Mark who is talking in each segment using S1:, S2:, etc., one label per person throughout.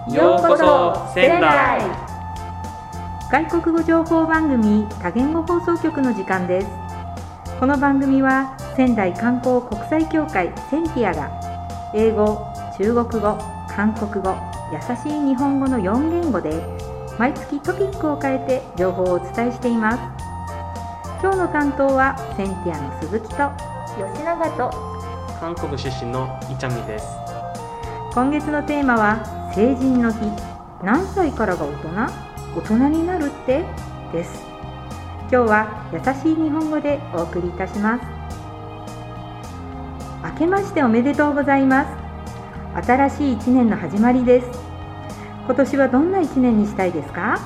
S1: ようこそ仙台。
S2: 外国語情報番組多言語放送局の時間です。この番組は仙台観光国際協会センティアが英語、中国語、韓国語、優しい日本語の4言語で毎月トピックを変えて情報をお伝えしています。今日の担当はセンティアの鈴木と
S1: 吉永と
S3: 韓国出身のイチャミです。
S2: 今月のテーマは成人の日、何歳からが大人になるってです。今日は優しい日本語でお送りいたします。明けましておめでとうございます。新しい1年の始まりです。今年はどんな1年にしたいですか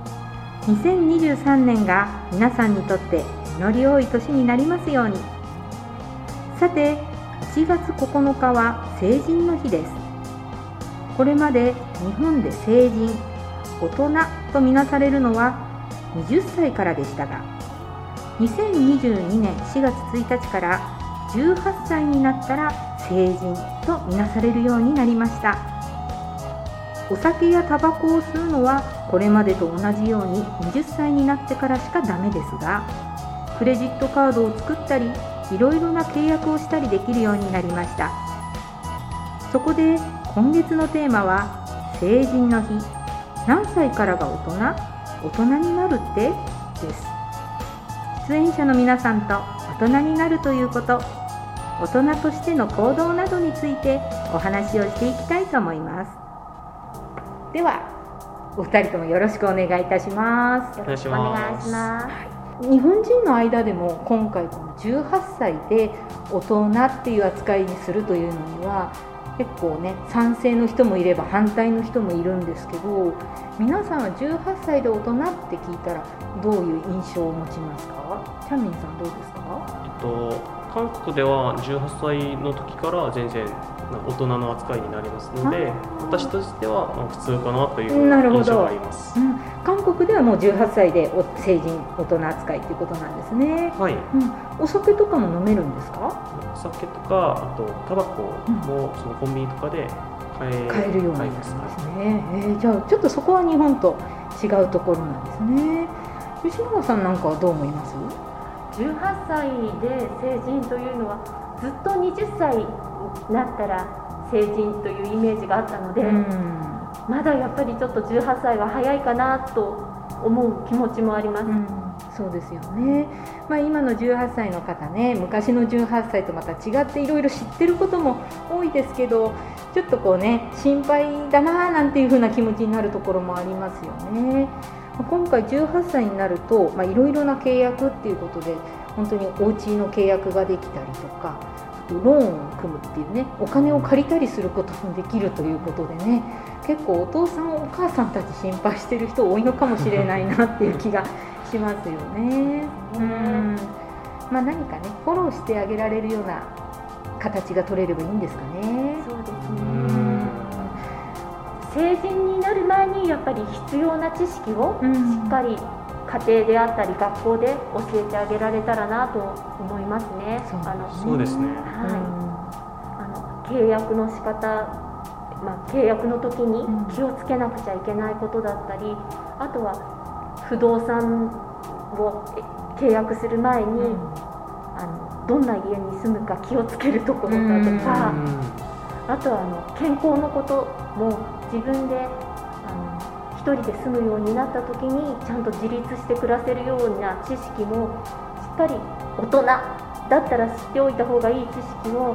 S2: ？2023年が皆さんにとって実り多い年になりますように。さて、1月9日は成人の日です。これまで日本で成人、大人とみなされるのは20歳からでしたが、2022年4月1日から18歳になったら成人とみなされるようになりました。お酒やタバコを吸うのはこれまでと同じように20歳になってからしかダメですが、クレジットカードを作ったりいろいろな契約をしたりできるようになりました。そこで今月のテーマは成人の日、何歳からが大人になるってです。出演者の皆さんと大人になるということ、大人としての行動などについてお話をしていきたいと思います。ではお二人ともよろしくお願いいたします。
S1: よろしくお願いします。
S2: 日本人の間でも今回この18歳で大人っていう扱いにするというのには結構ね、賛成の人もいれば反対の人もいるんですけど、皆さんは18歳で大人って聞いたらどういう印象を持ちますか？チャンミンさんどうですか？
S3: 韓国では18歳の時から全然大人の扱いになりますので、私としては普通かなという印象があります。
S2: 韓国ではもう18歳で成人大人扱いということなんですね。
S3: はい。
S2: お酒とかも飲めるんですか？
S3: お酒とか、あとタバコもそのコンビニとかで買えるようになります
S2: ね。じゃあちょっとそこは日本と違うところなんですね。吉永さんなんかはどう思います？
S1: 18 歳で成人というのはずっと20歳になったら成人というイメージがあったので、まだやっぱりちょっと18歳は早いかなと思う気持ちもあります。
S2: そうですよね。今の18歳の方ね、昔の18歳とまた違っていろいろ知ってることも多いですけど、ちょっとこうね、心配だななんていう風な気持ちになるところもありますよね。今回18歳になるといろいろな契約っていうことで本当にお家の契約ができたりとか、ローンを組むっていうね、お金を借りたりすることもできるということでね、結構お父さんお母さんたち心配してる人多いのかもしれないなっていう気がしますよね。何かね、フォローしてあげられるような形が取れればいいんですかね。
S1: そうですね。成人になる前にやっぱり必要な知識をしっかり家庭であったり学校で教えてあげられたらなと思いますね。
S3: そうですね。
S1: 契約の仕方、契約の時に気をつけなくちゃいけないことだったり、あとは不動産を契約する前にどんな家に住むか気をつけるところだとか、あとは健康のことも自分で一人で住むようになった時にちゃんと自立して暮らせるような知識もしっかり大人だったら知っておいた方がいい知識を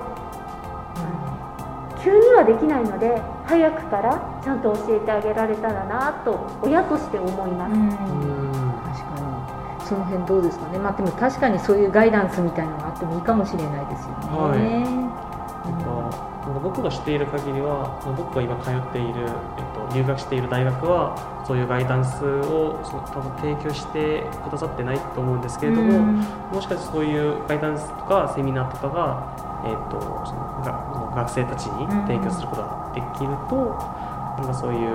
S1: 急にはできないので早くからちゃんと教えてあげられたらなと親として思います。
S2: 確かにその辺どうですかね。でも確かにそういうガイダンスみたいなのがあってもいいかもしれないですよね。
S3: 僕が知っている限りは、僕が今通っている、留学している大学はそういうガイダンスを多分提供してくださってないと思うんですけれども、もしかしてそういうガイダンスとかセミナーとかが、その学生たちに提供することができると、そういう、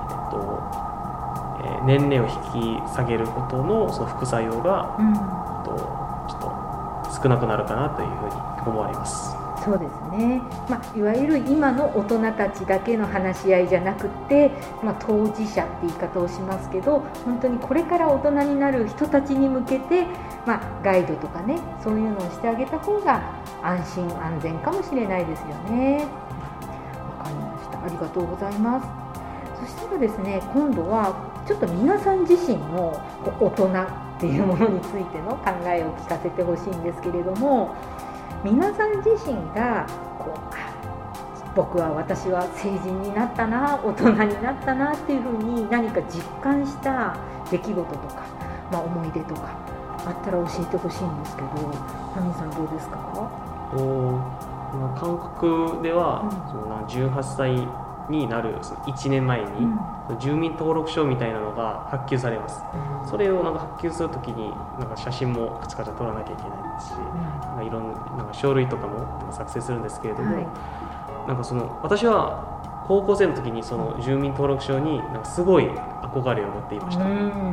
S3: 年齢を引き下げることのその副作用が、ちょっと少なくなるかなというふうに思われます。
S2: そそうですね、いわゆる今の大人たちだけの話し合いじゃなくて、当事者って言い方をしますけど、本当にこれから大人になる人たちに向けて、ガイドとかね、そういうのをしてあげた方が安心安全かもしれないですよね。わかりました、ありがとうございます。そしたらですね、今度はちょっと皆さん自身の大人っていうものについての考えを聞かせてほしいんですけれども、皆さん自身が私は成人になったな、大人になったなっていうふうに何か実感した出来事とか、思い出とかあったら教えてほしいんですけど、ナミさんどうですか？
S3: 韓国では、18歳になる1年前に、住民登録証みたいなのが発給されます。それを発給するときに写真もカチャカチャ撮らなきゃいけないですし、いろんな書類とかも作成するんですけれども、私は高校生の時にその住民登録証にすごい憧れを持っていました。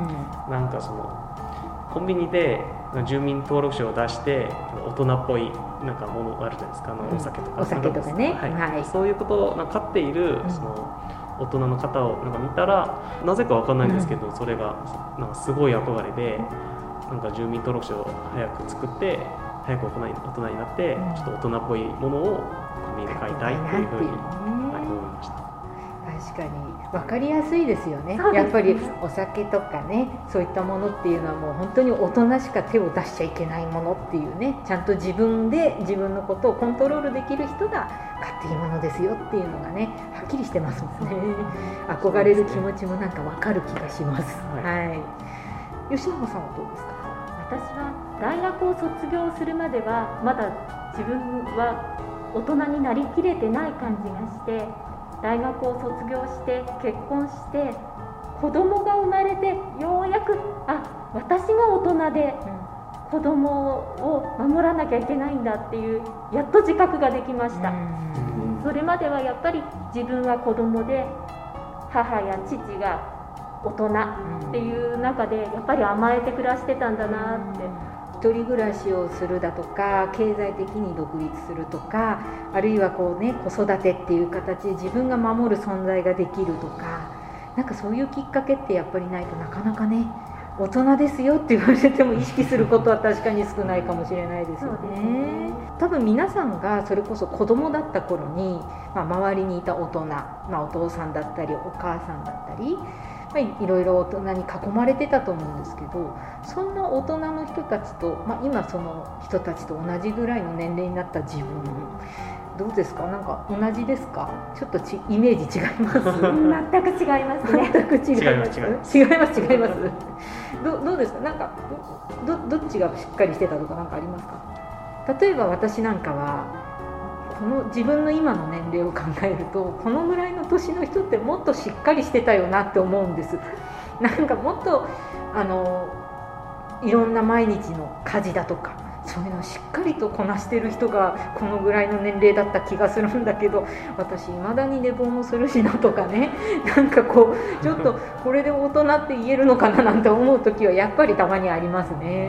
S3: コンビニで住民登録証を出して大人っぽいものがあるじゃないですか、お酒とかね、そういうことを買っているその大人の方を見たら、なぜか分かんないんですけど、それがすごい憧れで、住民登録証を早く作って早く大人になって、ちょっと大人っぽいものをコンビニで買いたいっていうふうに思いました。
S2: 確かに分かりやすいですよね。やっぱりお酒とかね、そういったものっていうのはもう本当に大人しか手を出しちゃいけないものっていうね、ちゃんと自分で自分のことをコントロールできる人が買っていいものですよっていうのがね、はっきりしてますもんね。憧れる気持ちも分かる気がします。吉永さんはどうですか？
S1: 私は大学を卒業するまではまだ自分は大人になりきれてない感じがして、大学を卒業して結婚して子供が生まれて、ようやく私が大人で子供を守らなきゃいけないんだっていう、やっと自覚ができました。それまではやっぱり自分は子供で母や父が大人っていう中でやっぱり甘えて暮らしてたんだなって。
S2: 一人暮らしをするだとか、経済的に独立するとか、あるいは子育てっていう形で自分が守る存在ができるとか、そういうきっかけってやっぱりないとなかなかね、大人ですよって言われても意識することは確かに少ないかもしれないですよね。多分皆さんがそれこそ子供だった頃に、周りにいた大人、お父さんだったりお母さんだったり、いろいろ大人に囲まれてたと思うんですけど、そんな大人の人たちと、今その人たちと同じぐらいの年齢になった自分、どうですか？同じですか？ちょっとイメージ違います？
S1: 全く違いますね。
S2: 全く違います。違います。どうですか？どっちがしっかりしてたとかありますか？例えば私なんかはこの自分の今の年齢を考えると、このぐらいの年の人ってもっとしっかりしてたよなって思うんです。もっといろんな毎日の家事だとか、そういうのをしっかりとこなしてる人がこのぐらいの年齢だった気がするんだけど、私未だに寝坊もするしなとかね、ちょっとこれで大人って言えるのかななんて思う時はやっぱりたまにありますね。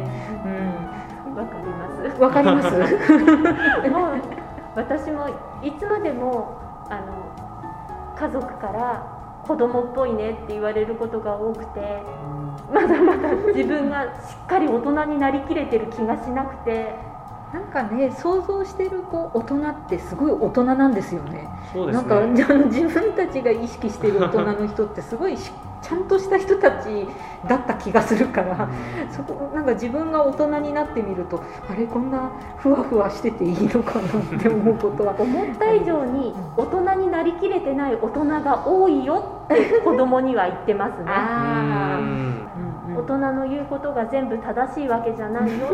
S2: わかります。
S1: でも私もいつまでも家族から子供っぽいねって言われることが多くて、まだまだ自分がしっかり大人になりきれてる気がしなくて、
S2: 想像してる大人ってすごい大人なんですよね。
S3: そうですね。
S2: 自分たちが意識してる大人の人ってすごいちゃんとした人たちだった気がするから、そこ自分が大人になってみると、あれこんなふわふわしてていいのかなって思うことは
S1: 思った以上に大人になりきれてない大人が多いよって子供には言ってますね。大人の言うことが全部正しいわけじゃないよ。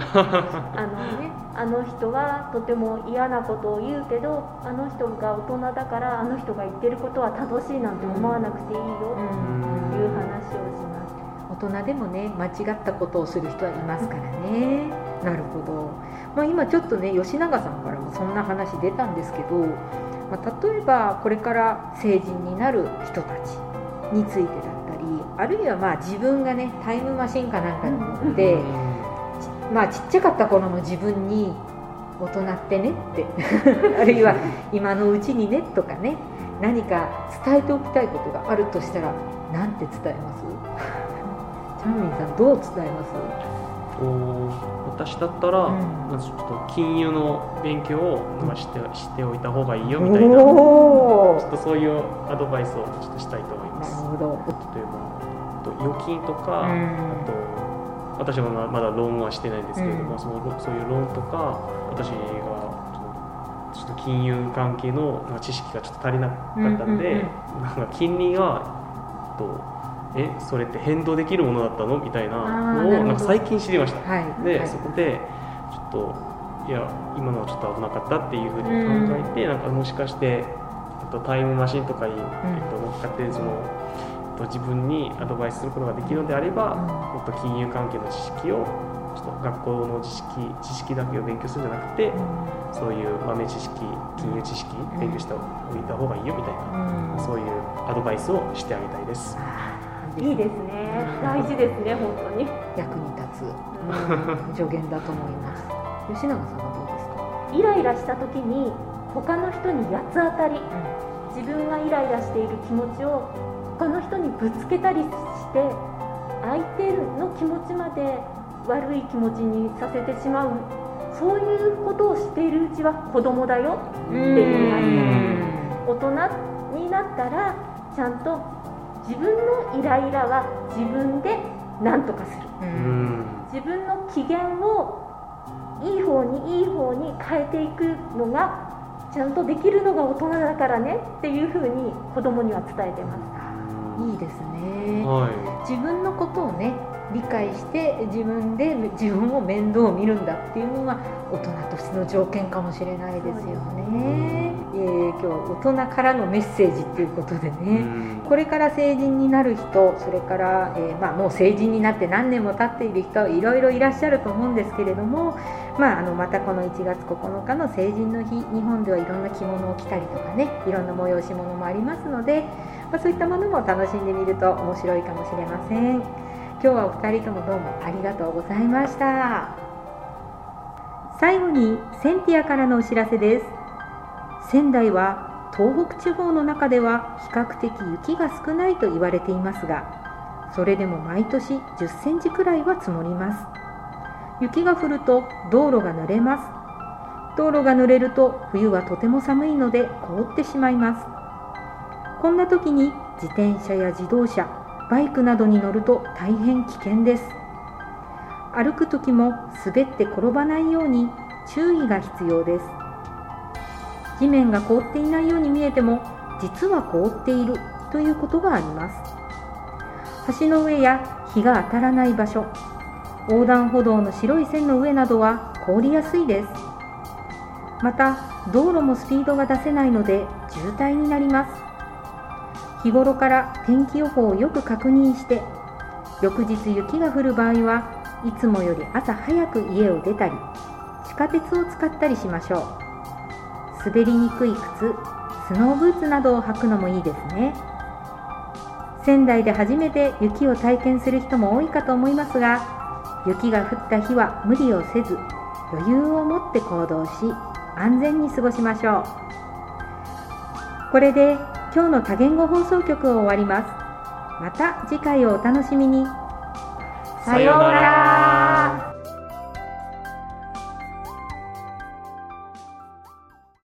S1: あの人はとても嫌なことを言うけど、あの人が大人だからあの人が言ってることは正しいなんて思わなくていいよっていう話をします。
S2: 大人でもね、間違ったことをする人はいますからね。なるほど。今ちょっとね、吉永さんからもそんな話出たんですけど、例えばこれから成人になる人たちについてだったり、あるいは自分がね、タイムマシンかなんかに乗ってちっちゃかった頃の自分に大人ってねってあるいは今のうちにねとかね、何か伝えておきたいことがあるとしたら何て伝えます？チャンミンさんどう伝えます？
S3: 私だったら、まずちょっと金融の勉強をしておいた方がいいよみたいな、ちょっとそういうアドバイスをちょっとしたいと思います。
S2: なるほど。
S3: 例えば預金とか、あと私はまだローンはしてないんですけれども、そういうローンとか、私がちょっと金融関係の知識がちょっと足りなかったんで、なんか金利はそれって変動できるものだったのみたいなのをなんか最近知りました。で、そこでちょっと今のはちょっと危なかったっていうふうに考えて、なんかもしかしてタイムマシンとかに乗っかって自分にアドバイスすることができるのであれば、もっと金融関係の知識をちょっと学校の知識だけを勉強するんじゃなくて、そういう豆知識、金融知識勉強しておいた方がいいよみたいな、そういうアドバイスをしてあげたいです。
S1: いいですね。大事ですね、本当に。
S2: 役に立つ助言だと思います。吉永さんはどうですか？
S1: イライラした時に他の人に八つ当たり、自分がイライラしている気持ちを他の人にぶつけたりして、相手の気持ちまで悪い気持ちにさせてしまう、そういうことをしているうちは子供だよっていうなり、大人になったらちゃんと自分のイライラは自分で何とかする、自分の機嫌をいい方に変えていくのがちゃんとできるのが大人だからねっていうふうに子供には伝えてます。
S2: いいですね、自分のことをね理解して自分で自分を面倒を見るんだっていうのが大人としての条件かもしれないですよね。今日は大人からのメッセージっていうことでね、これから成人になる人、それから、もう成人になって何年も経っている人いろいろいらっしゃると思うんですけれども、またこの1月9日の成人の日、日本ではいろんな着物を着たりとかね、いろんな催し物もありますので、そういったものも楽しんでみると面白いかもしれません。今日はお二人ともどうもありがとうございました。最後にセンティアからのお知らせです。仙台は東北地方の中では比較的雪が少ないと言われていますが、それでも毎年10センチくらいは積もります。雪が降ると道路が濡れます。道路が濡れると冬はとても寒いので凍ってしまいます。こんな時に自転車や自動車、バイクなどに乗ると大変危険です。歩く時も滑って転ばないように注意が必要です。地面が凍っていないように見えても実は凍っているということがあります。橋の上や日が当たらない場所、横断歩道の白い線の上などは凍りやすいです。また道路もスピードが出せないので渋滞になります。日頃から天気予報をよく確認して、翌日雪が降る場合はいつもより朝早く家を出たり、地下鉄を使ったりしましょう。滑りにくい靴、スノーブーツなどを履くのもいいですね。仙台で初めて雪を体験する人も多いかと思いますが、雪が降った日は無理をせず、余裕を持って行動し、安全に過ごしましょう。これで今日の多言語放送局を終わります。また次回をお楽しみに。
S3: さようなら。